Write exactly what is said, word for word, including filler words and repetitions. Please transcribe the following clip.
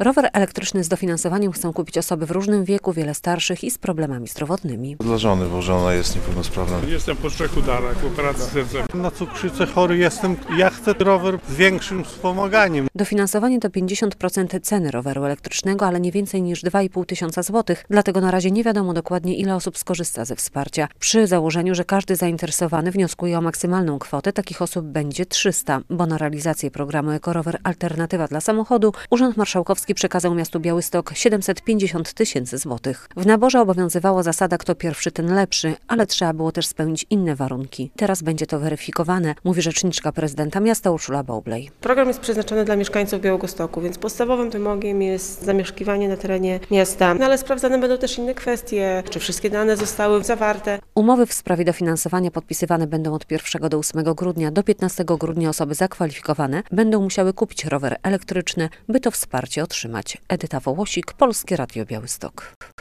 Rower elektryczny z dofinansowaniem chcą kupić osoby w różnym wieku, wiele starszych i z problemami zdrowotnymi. Dla żony, bo żona jest niepełnosprawna. Jestem po trzech udarach, operacji serca. Na cukrzycę chory jestem, ja chcę rower z większym wspomaganiem. Dofinansowanie to pięćdziesiąt procent ceny roweru elektrycznego, ale nie więcej niż dwa i pół tysiąca złotych, dlatego na razie nie wiadomo dokładnie, ile osób skorzysta ze wsparcia. Przy założeniu, że każdy zainteresowany wnioskuje o maksymalną kwotę, takich osób będzie trzysta, bo na realizację programu Ekorower Alternatywa dla samochodu Urząd Marszałkowski przekazał miastu Białystok siedemset pięćdziesiąt tysięcy złotych. W naborze obowiązywała zasada kto pierwszy, ten lepszy, ale trzeba było też spełnić inne warunki. Teraz będzie to weryfikowane, mówi rzeczniczka prezydenta miasta Urszula Bowlej. Program jest przeznaczony dla mieszkańców Białegostoku, więc podstawowym wymogiem jest zamieszkiwanie na terenie miasta, no ale sprawdzane będą też inne kwestie, czy wszystkie dane zostały zawarte. Umowy w sprawie dofinansowania podpisywane będą od pierwszego do ósmego grudnia. Do piętnastego grudnia osoby zakwalifikowane będą musiały kupić rower elektryczny, by to wsparcie otrzymać. Edyta Wołosik, Polskie Radio Białystok.